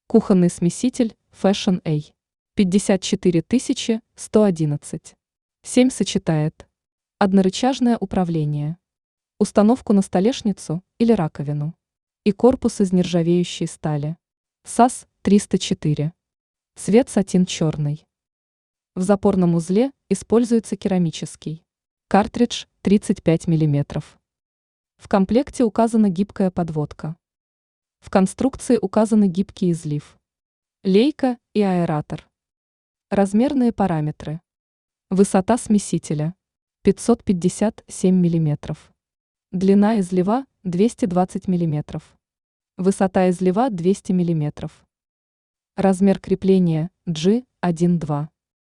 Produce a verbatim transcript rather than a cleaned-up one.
Кухонный смеситель Fashion A. пятьдесят четыре тысячи сто одиннадцать. семь сочетает. Однорычажное управление. Установку на столешницу или раковину. И корпус из нержавеющей стали. САС триста четыре. Цвет сатин черный. В запорном узле используется керамический. Картридж тридцать пять миллиметров. В комплекте указана гибкая подводка. В конструкции указаны гибкий излив. Лейка и аэратор. Размерные параметры. Высота смесителя пятьсот пятьдесят семь миллиметров. Длина излива двести двадцать миллиметров. Высота излива двести миллиметров. Размер крепления джи один два.